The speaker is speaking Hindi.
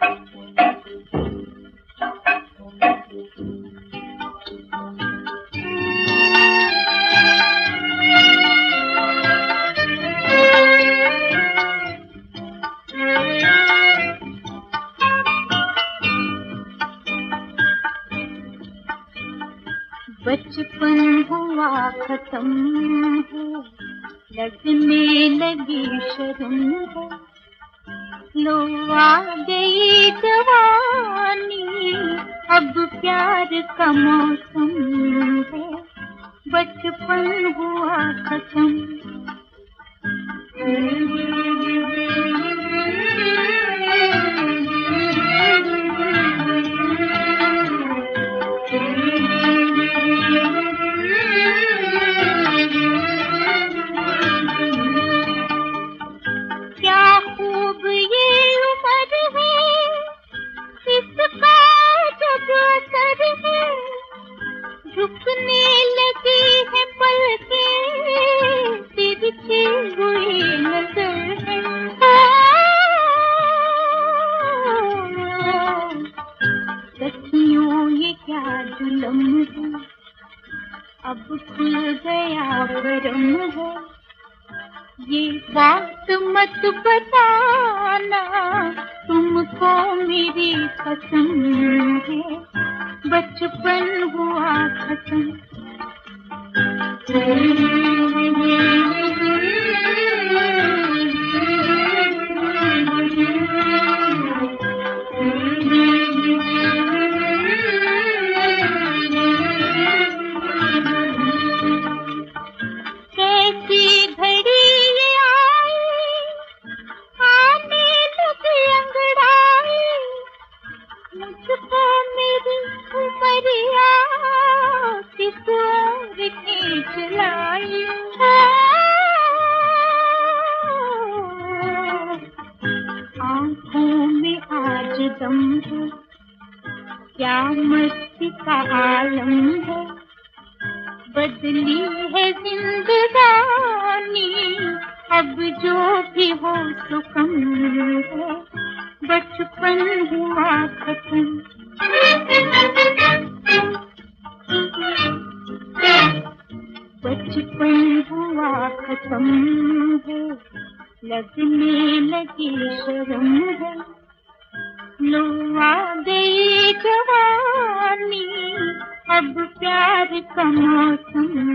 बचपन हुआ खत्म है, लगने लगी शर्म है, लो आ गई जवानी, अब प्यार का मौसम है, बचपन हुआ खत्म। क्या खूब ये उम्र है, इसका जब असर है, झुकने लगी है पलकें, तिरछी हुई नजर है। सखियों ये क्या जुल्म है, अब खुल गया भरम है, ये बात मत बताना, तुमको मेरी कसम है, बचपन हुआ खत्म। कैसी घड़ी ये आई, आने लगी अंगड़ाई, मुझको मेरी उमरिया किस ओर खींच लाई। आँखों में आज दम है, क्या मस्ती का आलम है, बदली है जिंदगानी, अब जो भी हो सो कम है, बचपन हुआ खत्म। बचपन हुआ खत्म है, लगने लगी शर्म है, लो आ गई जवानी, अब प्यार का मौसम